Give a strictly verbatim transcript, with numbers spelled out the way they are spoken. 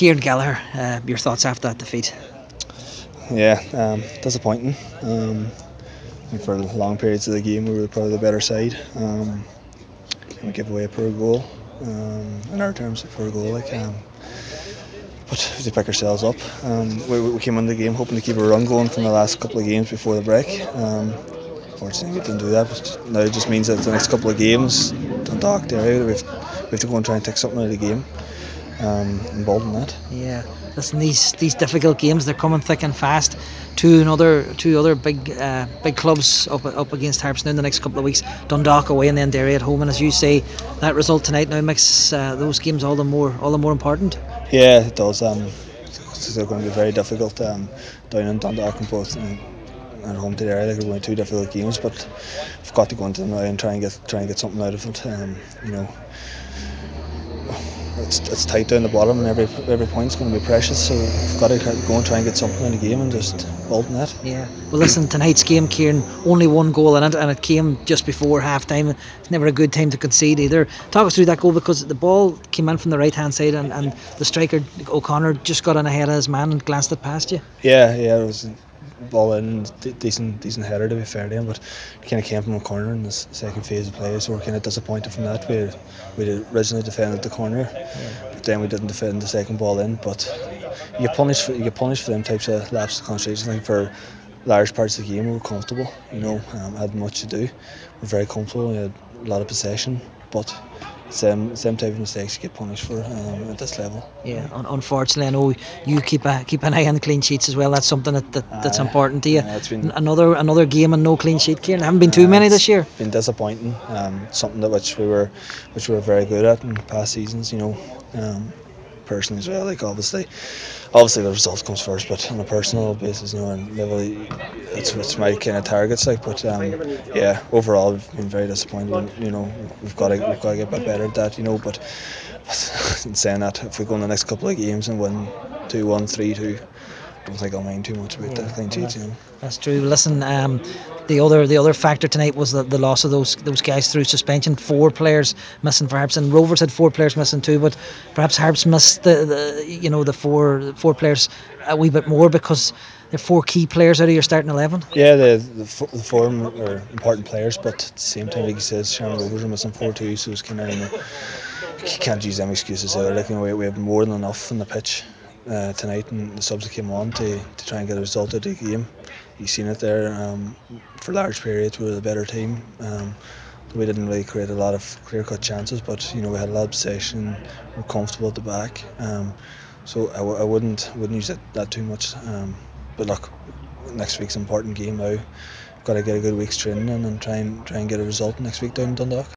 Kieran Gallagher, uh, your thoughts after that defeat? Yeah, um, disappointing. Um, for long periods of the game, we were probably the better side. Um, we gave away a poor goal. Um, in our terms, a poor goal. Like, um, but we had to pick ourselves up. Um, we, we came into the game hoping to keep a run going from the last couple of games before the break. Um, Fortunately, we didn't do that. But now it just means that the next couple of games, Dundalk, Derry, we have, we have to go and try and take something out of the game. Um, and bold in that. Yeah, listen, these these difficult games, they're coming thick and fast. Two another two other big uh, big clubs up up against Harps now in the next couple of weeks. Dundalk away and then Derry at home. And as you say, that result tonight now makes uh, those games all the more all the more important. Yeah, it does. Um, it's going to be very difficult um, down in Dundalk and both and, and home to Derry. Like, we're going two difficult games, but we've got to go into them now and try and get try and get something out of it. Um, you know, it's it's tight down the bottom, and every every point's going to be precious. So we've got to go and try and get something in the game and just bolt in that. Yeah. Well, listen, tonight's game, Kieran, only one goal in it, and it came just before half time. It's never a good time to concede either. Talk us through that goal, because the ball came in from the right hand side, and, and the striker, O'Connor, just got in ahead of his man and glanced it past you. Yeah, yeah, it was a ball in, d- decent decent header to be fair to him, but it kind of came from a corner in the s- second phase of play, so we're kind of disappointed from that. We we originally defended the corner, Yeah. but then we didn't defend the second ball in. But you get punished for you get punished for them types of lapses of concentration. I think for large parts of the game we were comfortable. You know, um, had much to do. We're very comfortable. We had a lot of possession, but same same type of mistakes you get punished for um, at this level. Yeah, un- unfortunately, I know you keep a, keep an eye on the clean sheets as well. That's something that, that that's Uh, important to you. uh, it's N- been another another game and no clean sheet, Kieran. There haven't been too uh, many it's this year. been disappointing. Um, something that which we were which we were very good at in past seasons. You know, um, personally as well. Like obviously, obviously the result comes first, but on a personal basis, you know, and level, it's it's my kind of targets. Like, but um, yeah, overall we've been very disappointed. You know, we've got to we've got to get a bit better at that. You know, but in saying that, if we go in the next couple of games and win two one, three two, I don't think I'll mind too much about the Yeah, clean well, sheets. that, You know. that's true. Listen, um, the other the other factor tonight was the, the loss of those those guys through suspension. Four players missing for Harps, and Rovers had four players missing too. But perhaps Harps missed the, the you know the four the four players a wee bit more, because they're four key players out of your starting eleven. Yeah, the the, f- the four are important players, but at the same time, like he says, Shamrock Rovers are missing four too, so it's kind of, you know, you can't use them excuses either. Like, you know, we, we have more than enough on the pitch uh, tonight, and the subs that came on to, to try and get a result out of the game. You've seen it there. Um, for large periods, we were the better team. Um, we didn't really create a lot of clear-cut chances, but you know, we had a lot of possession. We're comfortable at the back. Um, so I, w- I wouldn't wouldn't use that, that too much. Um, but look, next week's an important game now. Got to get a good week's training in and try and try and get a result next week down in Dundalk.